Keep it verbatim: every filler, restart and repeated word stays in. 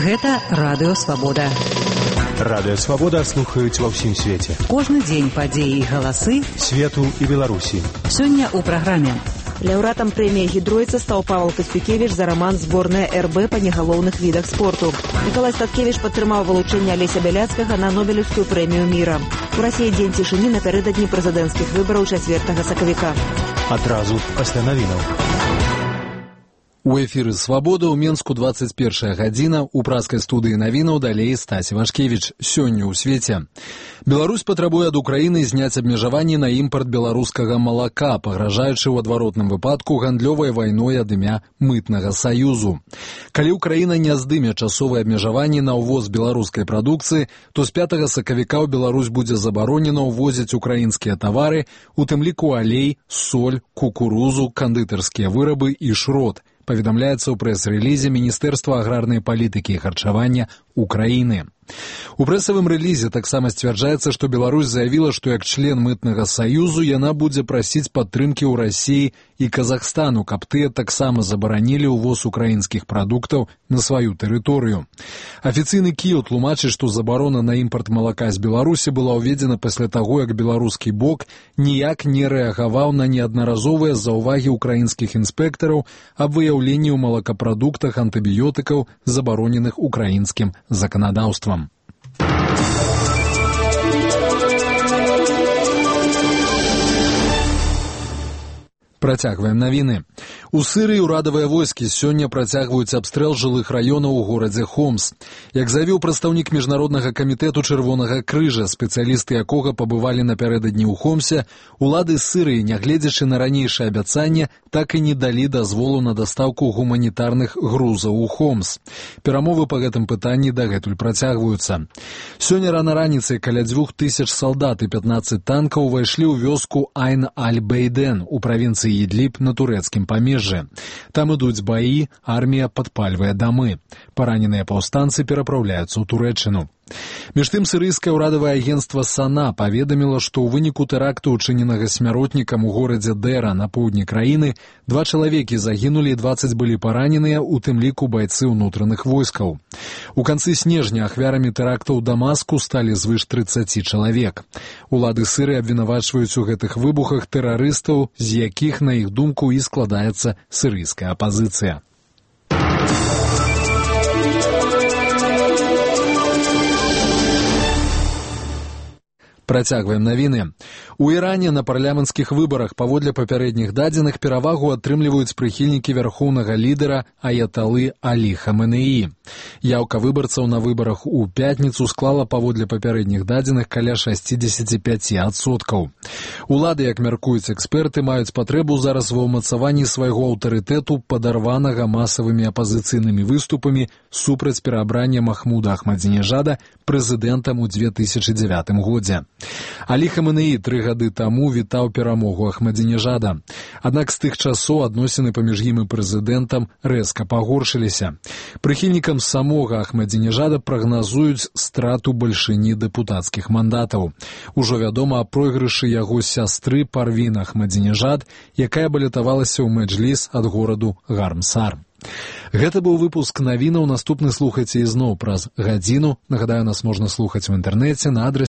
Гэта Радыё Свабода. Радыё Свабода слухаюць ва ўсім свеце. Кожны дзень падзеі і галасы свету і Беларусі. Сёння ў праграме. Лаўрэатам прэміі Гідройца стаў Павел Касцюкевіч за раман «Зборная эр бэ» па негалоўных відах спорту. Мікалай Статкевіч падтрымаў вылучэнне Алеся Бяляцкага на Нобелеўскую прэмію міра. У Расіі дзень цішыні напярэдадні прэзідэнцкіх выбараў чацвёртага сакавіка. Адразу пасля навінаў. У эфіры «Свабода» ў Менску двадцать першая гадзіна, у праскай студыі навінаў далей Стась Івашкевіч. Сёння ў свеце. Беларусь патрабуе ад Украіны зняць абмежаванні на імпарт беларускага малака, пагражаючы ў адваротным выпадку гандлёвай вайной ад імя мытнага саюзу. Калі Украіна не здыме часовыя абмежаванні на ўвоз беларускай прадукцыі, то з пятага сакавіка ў Беларусь будзе забаронена ўвозіць украінскія тавары, у тым ліку алей, соль, кукурузу, кандытарскія вырабы і шрот. Паведамляецца ў прэс-рэлізе Міністэрства аграрнай палітыкі і харчавання Украіны. У прэсавым рэлізе таксама сцвярджаецца, што Беларусь заявіла, што як член мытнага саюзу яна будзе прасіць падтрымкі ў Расіі і Казахстану, каб тыя таксама забаранілі ўвоз украінскіх прадуктаў на сваю тэрыторыю. Афіцыйны Кіеў тлумачыць, што забарона на імпарт малака з Беларусі была ўведзена пасля таго, як беларускі бок ніяк не рэагаваў на неаднаразовыя заўвагі украінскіх інспектараў аб выяўленні ў малакапрадуктах антыбіётыкаў, забароненых украінскім заканадаўствам. Працягваем навіны. У Сырыі ўрадавыя войскі сёння працягваюць абстрэл жылых раёнаў у горадзе Хомс. Як заявіў прадстаўнік міжнароднага камітэту Чырвонага крыжа, спецыялісты якога пабывалі напярэдадні ў Хомсе, улады Сырыі, нягледзячы на ранейшае абяцанне, так і не далі дазволу на дастаўку гуманітарных грузаў у Хомс. Перамовы па гэтым пытанні дагэтуль працягваюцца. Сёння рана раніцай каля дзвюх тысяч салдат і пятнаццаць танкаў увайшлі ў вёску Айн-аль-Бейден у правінцыі Ідліб на турэцкім памежжы. Там ідуць баі, армія падпальвае дамы. Параненыя паўстанцы перапраўляюцца ў Турэччыну. Між тым, сірыйскае ўрадавае агенцтва САНА паведаміла, што ў выніку тэракту, учыненага смяротнікам у горадзе Дэра на поўдні краіны, два чалавекі загінулі і дваццаць былі параненыя, у тым ліку байцы ўнутраных войскаў. У канцы снежня ахвярамі тэрактаў у Дамаску сталі звыш трыццаці чалавек. Улады Сырыі абвінавачваюць у гэтых выбухах тэрарыстаў, з якіх, на іх думку, і складаецца сірыйская апазіцыя. Працягваем навіны. У Іране на парламенцкіх выбарах паводле папярэдніх дадзеных перавагу атрымліваюць прыхільнікі вярхоўнага лідара Аяталы Алі Хаменеі. Яўка выбарцаў на выбарах у пятніцу склала паводле папярэдніх дадзеных каля шэсцьдзесят пяць адсоткаў. Улады, як мяркуюць эксперты, маюць патрэбу зараз ва ўмацаванні свайго аўтарытэту, падарванага масавымі апазіцыйнымі выступамі супраць пераабрання Махмуда Ахмадзінежада прэзідэнтам у две тысячы дзевятым годзе. Алі Хаменеі тры гады таму вітаў перамогу Ахмадзінежада. Аднак з тых часоў адносіны паміж ім і прэзідэнтам рэзка пагоршыліся. Прыхільнікам самога Ахмадзінежада прагназуюць страту бальшыні дэпутацкіх мандатаў. Ужо вядома аб пройгрышы яго сястры Парвін Ахмадзінежад, якая балятавалася ў Меджліс ад гораду Гармсар. Гэта быў выпуск навінаў. Наступны слухайце ізноў праз гадзіну. Нагадаю, нас можна слухаць у інтэрнэце на адрасе